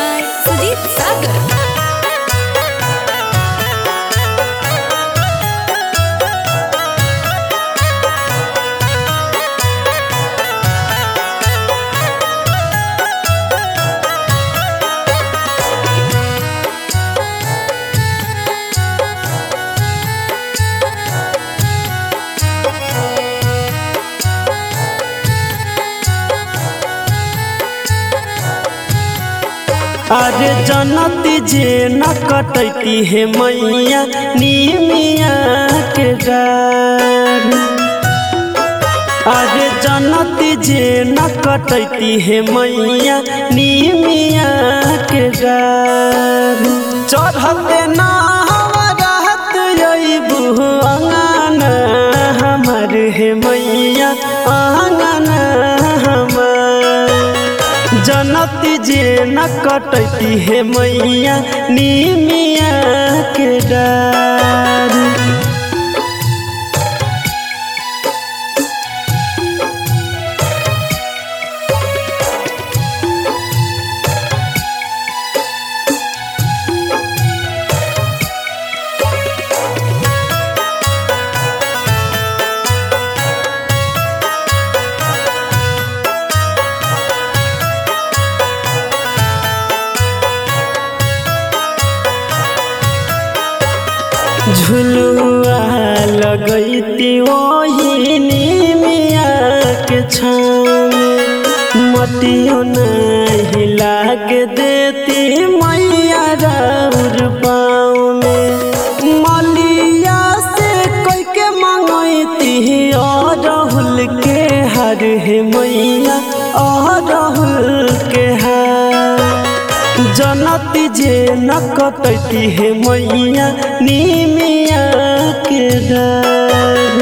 by Sudip Sagar. अरे जनती जे न कटती है मैया नीमिया के डार। अरे जनती जे न कटती है मैया नीमिया के डार। चढ़ते ना रहत अइबू अंगन हमर है मैया आंगन हमार। जनती जे न कटती है मैया नीमिया के डार। झुलुआ लगैती वही नीमिया के छाँव में। मटियो नहीं लागे देती मैया राउर पाँव में। मलिया से कोई के मंगैती अरहुल के हार है मैया अरहुल के हार। जनती जे न कटती है मैया नीमिया के डार।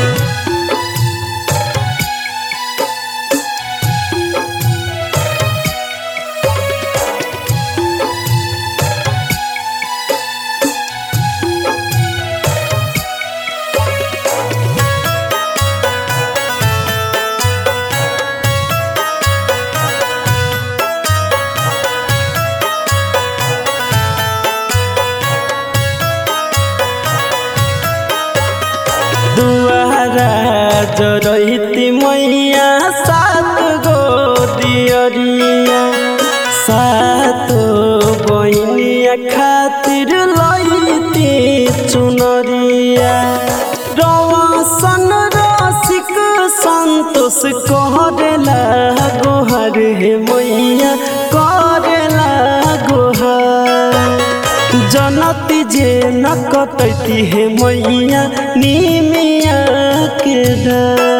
दुआरा जरैती मैया सात गो दियरिया। सातो बहिनिया खातिर लैती चुनरिया। रौशन रसिक संतोष करेला गोहर हे मैया करेला गोहर। जनती जे न कटती है मैया नीमिया के डार।